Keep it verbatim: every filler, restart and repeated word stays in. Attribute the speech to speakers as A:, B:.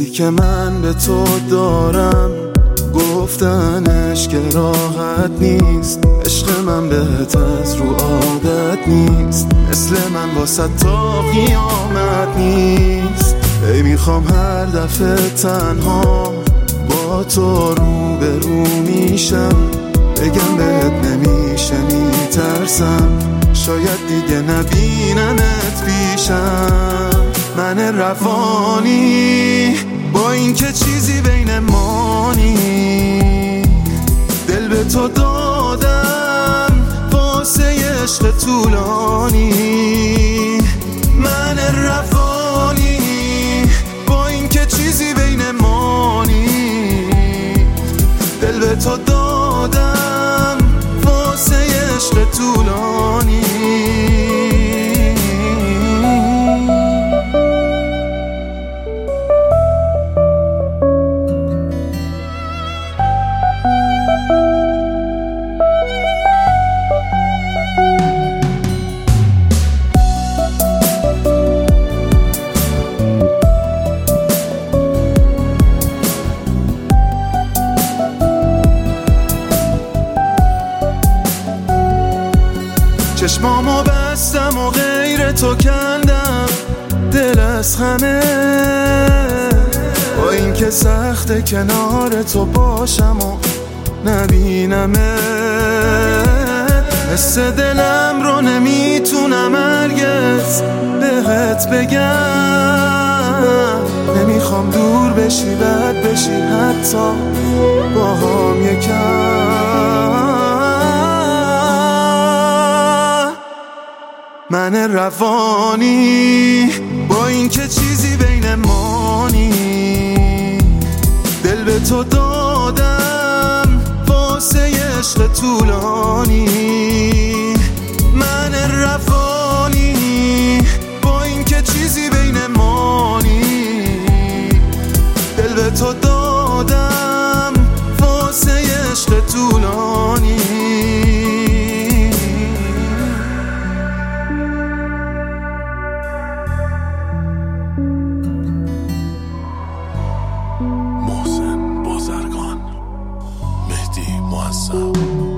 A: حسی که من به تو دارم گفتنش که راحت نیست. عشق من بهت از رو عادت نیست، مثل من واسه تا قیامت نیست. ای میخوام هر دفعه تنها با تو رو به رو میشم، بگم بهت نمیشه میترسم، شاید دیگه نبینمت پیشم. من روانی با این که چیزی بین ما نی، دل به تو دادم واسه عشق طولانی. من روانی با این که چیزی بین ما نی، دل به تو دادم واسه عشق طولانی. چشمامو بستم و غیر تو کندم، دل از همه با این که سخته کنار تو باشم و نبینمت. حس دلم رو نمیتونم هرگز بهت بگم، نمیخوام دور بشی بد بشی حتی با هم یکم. من روانی با این که چیزی بین ما نی، دل به تو دادم واسه عشق طولانی. من روانی با این که چیزی بین ما نی، دل به تو دادم واسه عشق طولانی.
B: محسن بازرگان، مهدی معصب.